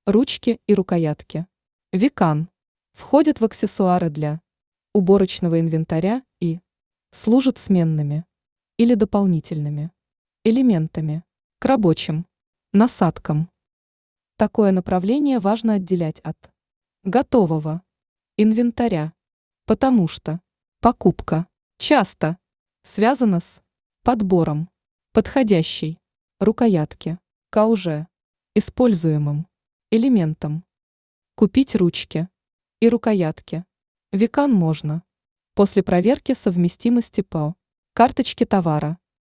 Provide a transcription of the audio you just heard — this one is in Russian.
Ручки и рукоятки. Векан. Входит в аксессуары для уборочного инвентаря и служит сменными или дополнительными элементами к рабочим насадкам. Такое направление важно отделять от готового инвентаря, потому что покупка часто связана с подбором подходящей рукоятки к уже используемым элементам. Купить ручки и рукоятки. Векан можно после проверки совместимости по карточке товара